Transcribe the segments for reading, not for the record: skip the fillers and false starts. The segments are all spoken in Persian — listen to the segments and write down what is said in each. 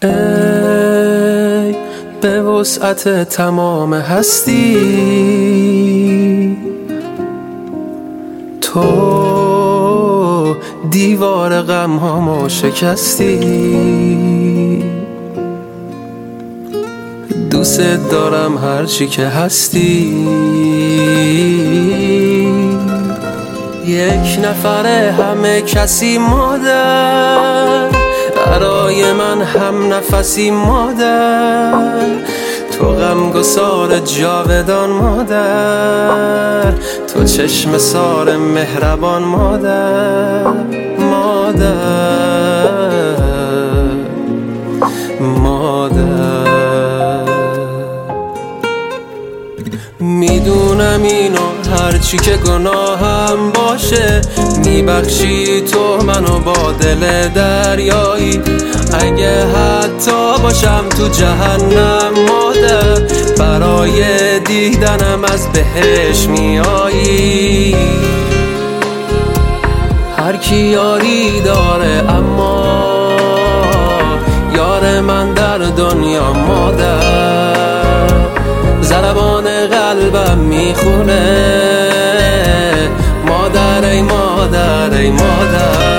ای به وسعت تمام هستی، تو دیوار غم‌هامو شکستی. دوست دارم هرچی که هستی، یک نفره همه کسی مادر، برای من هم نفسی مادر، تو غمگسار جاودان مادر، تو چشم سار مهربان مادر، مادر، مادر. میدونم اینو هرچی که گناهم باشه، میبخشی تو منو با دل دریایی. اگه حتی باشم تو جهنم مادر، برای دیدنم از بهش میایی. هر کی یاری داره اما یار من در دنیا مادر، ضربان قلبم میخونه مادر ای مادر ای مادر.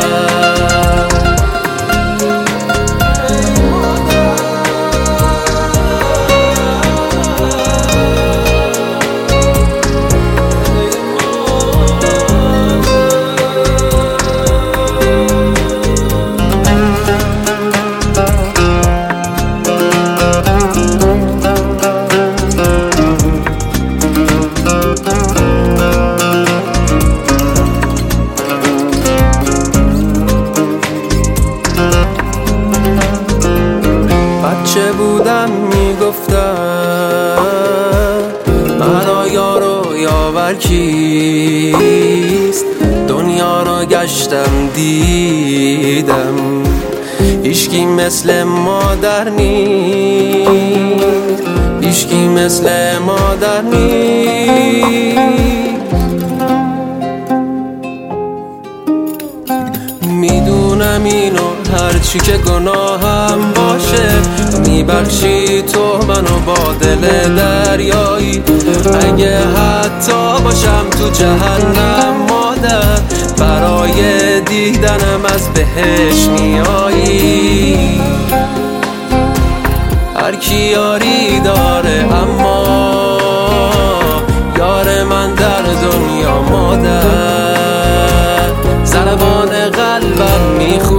چه بودم میگفتم مرا یار و یاور کیست، دنیا رو گشتم دیدم هیچکی مثل مادر نیست، هیچکی مثل مادر نیست. میدونم اینو هرچی که گناهم باشه، میبخشی تو منو با دل دریایی. اگه حتی باشم تو جهنم مادر، برای دیدنم از بهش میایی. هر کی یاری داره اما یار من در دنیا مادر، ضربان قلبم میخونه